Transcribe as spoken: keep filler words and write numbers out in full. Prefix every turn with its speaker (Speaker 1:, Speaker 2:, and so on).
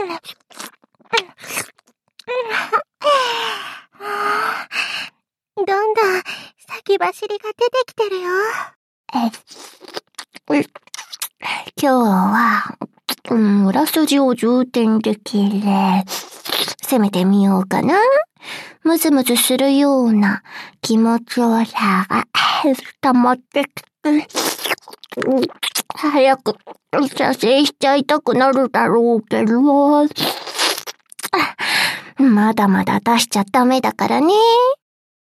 Speaker 1: どんどん先走りが出てきてるよ。え、今日は、うん、裏筋を重点的に攻めてみようかな。ムズムズするような気持ちよさが溜まってきて、早く射精しちゃいたくなるだろうけど、まだまだ出しちゃダメだからね。